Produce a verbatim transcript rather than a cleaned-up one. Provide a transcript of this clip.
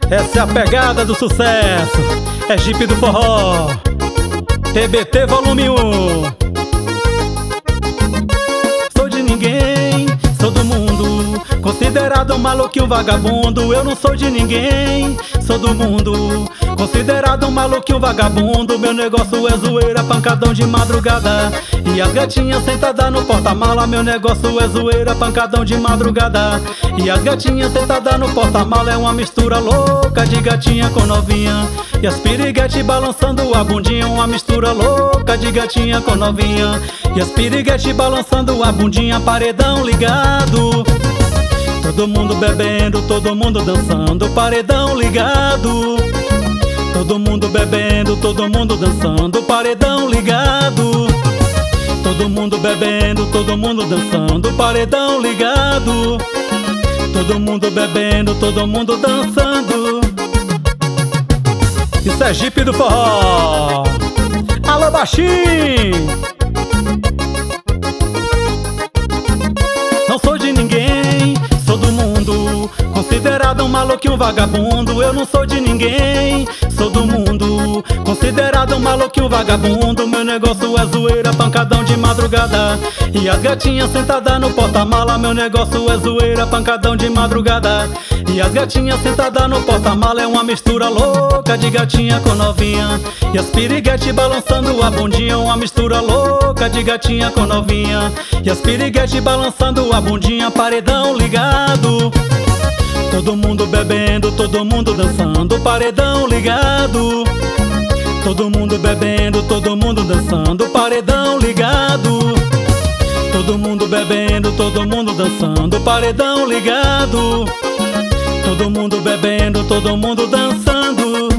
Essa é a pegada do sucesso, é Jeep do Forró, T B T volume um. Sou de ninguém, sou do mundo, considerado um maluquinho vagabundo. Eu não sou de ninguém, sou do mundo, considerado um maluquinho vagabundo. Meu negócio é zoeira, pancadão de madrugada, e as gatinhas sentadas no porta-mala. Meu negócio é zoeira, pancadão de madrugada, e as gatinhas sentadas no porta-mala. É uma mistura louca de gatinha com novinha, e as piriguete balançando a bundinha. Uma mistura louca de gatinha com novinha, e as piriguete balançando a bundinha. Paredão ligado, todo mundo bebendo, todo mundo dançando. Paredão ligado, todo mundo bebendo, todo mundo dançando. Paredão ligado, todo mundo bebendo, todo mundo dançando. Paredão ligado, todo mundo bebendo, todo mundo dançando. Isso é Jeep do Forró. Alô, baixinho! Não sou de ninguém, sou do mundo, considerado um maluquinho vagabundo. Eu não sou de ninguém, sou do mundo, considerado um maluquinho vagabundo. Meu negócio é zoeira, pancadão de madrugada, e as gatinhas sentadas no porta-mala. Meu negócio é zoeira, pancadão de madrugada, e as gatinhas sentadas no porta-mala. É uma mistura louca de gatinha com novinha, e as piriguete balançando a bundinha. Uma mistura louca de gatinha com novinha, e as piriguete balançando a bundinha. Paredão ligado, todo mundo bebendo, todo mundo dançando. Paredão ligado, todo mundo bebendo, todo mundo dançando. Paredão ligado, todo mundo bebendo, todo mundo dançando. Paredão ligado, todo mundo bebendo, todo mundo dançando.